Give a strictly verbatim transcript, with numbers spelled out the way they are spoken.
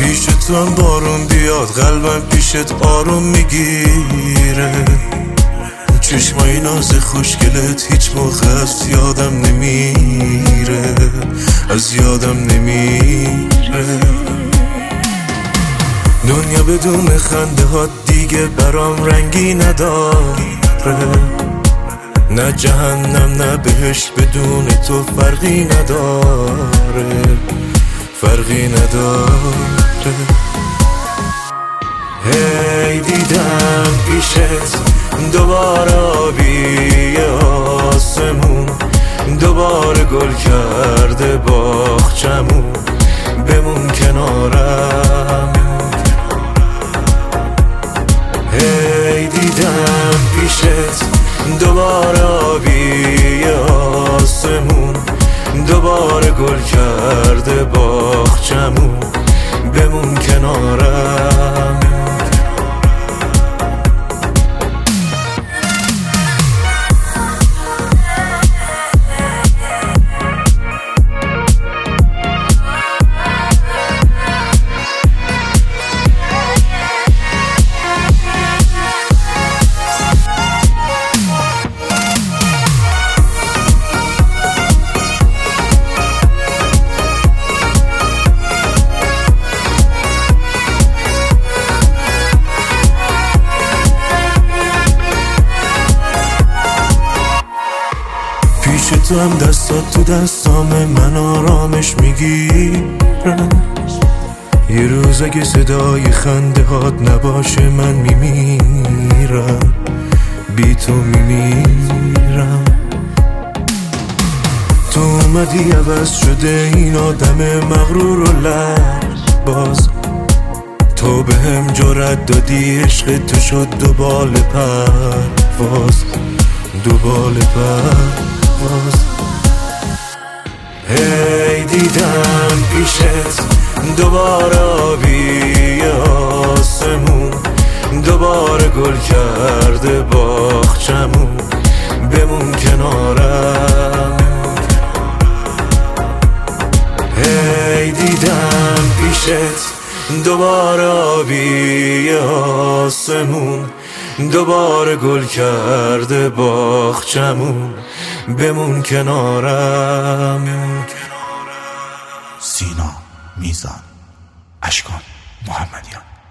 پیش تو هم بارون بیاد قلبم پیشت آروم میگیره. چشمای ناز خوشگلت هیچ موقع از یادم نمیره، از یادم نمیره. دنیا بدون خنده ها دیگه برام رنگی نداره، نه جهنم نه بهشت بدون تو فرقی نداره، فرقی نداره. هی دیدم پیشت دوباره آبی آسمون، دوباره گل کرده باغچمون، بمون کنارم. هی دیدم پیشت دوباره آبی آسمون، دوباره گل کرده باغچمون، بمون کنارم. پیش تو هم دستات تو دستام من آرامش میگیرم. یه روز اگه صدای خنده هات نباشه من میمیرم، بی تو میمیرم. تو اومدی عوض شده این آدم مغرور و لباز، تو به هم جرأت دادی عشق تو شد دو بال پرواز، دو بال پرواز. هی دیدم پیشت دوباره آبی آسمون، دوباره گل کرده باغچمون، بمون کنارم. هی دیدم پیشت دوباره آبی آسمون، دوباره گل کرده باغچمون، بمون کنارم. سینا میزان، اشکان محمدیان.